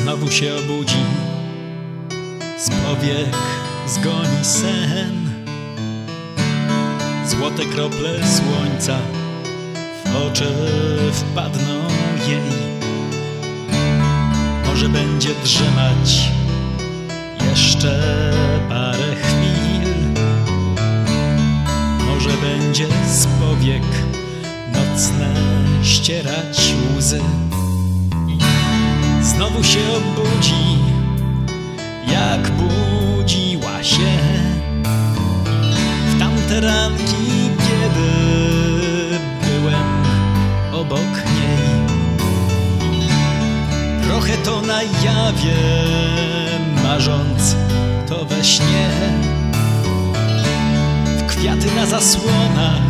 Znowu się obudzi, z powiek zgoni sen. Złote krople słońca w oczy wpadną jej. Może będzie drzemać jeszcze parę chwil. Może będzie z powiek nocne ścierać łzy. Znowu się obudzi, jak budziła się w tamte ranki, kiedy byłem obok niej. Trochę to na jawie, marząc to we śnie. W kwiaty na zasłonach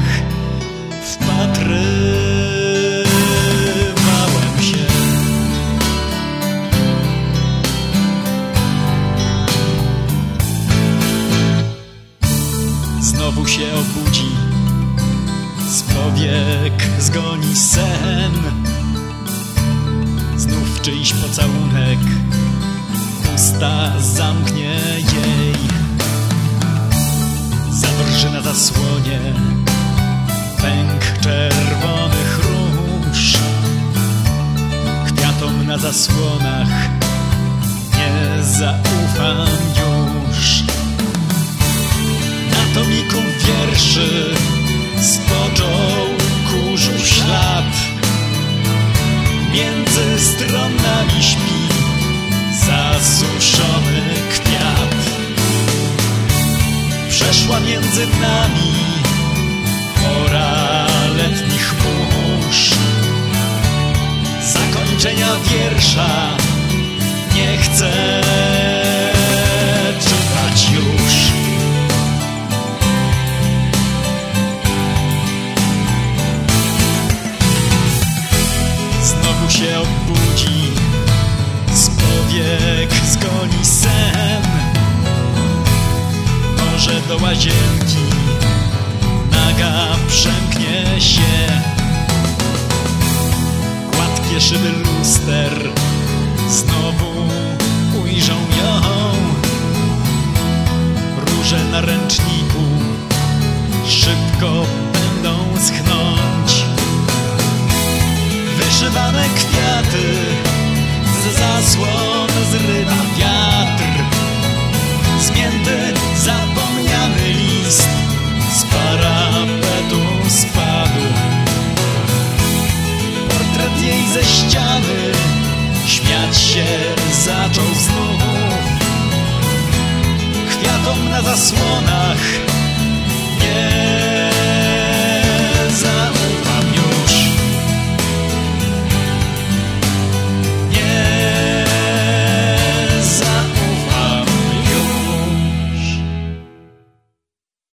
wpatrywałem się. Znowu się obudzi, z powiek zgoni sen. Znów czyjś pocałunek usta zamknie jej. Zawrży na zasłonie pęk czerwonych róż. Kwiatom na zasłonach nie zaufam już. Na tomiku wierszy spoczął kurzu ślad. Między stronami śpi zasuszony kwiat. Przeszła między nami pora letnich burz. Zakończenia wiersza nie chcę czytać już. Znowu się obudzi, z powiek zgoni sen. Może do łazienki naga przemknie się. Gładkie szyby luster znowu ujrzą ją. Róże na ręczniku szybko będą schnąć. Wyszywane kwiaty z zasłon